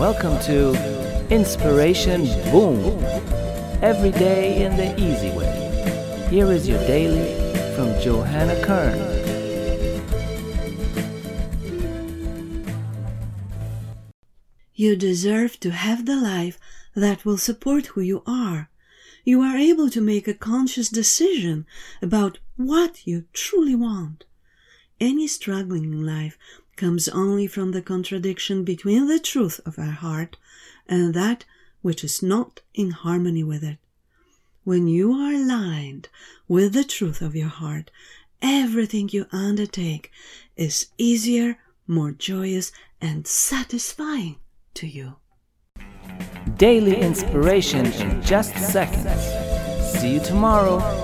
Welcome to Inspiration Boom. Every day in the easy way. Here is your daily from Johanna Kern. You deserve to have the life that will support who you are. You are able to make a conscious decision about what you truly want. Any struggling in life comes only from the contradiction between the truth of our heart and that which is not in harmony with it. When you are aligned with the truth of your heart, everything you undertake is easier, more joyous, and satisfying to you. Daily inspiration in just seconds. See you tomorrow.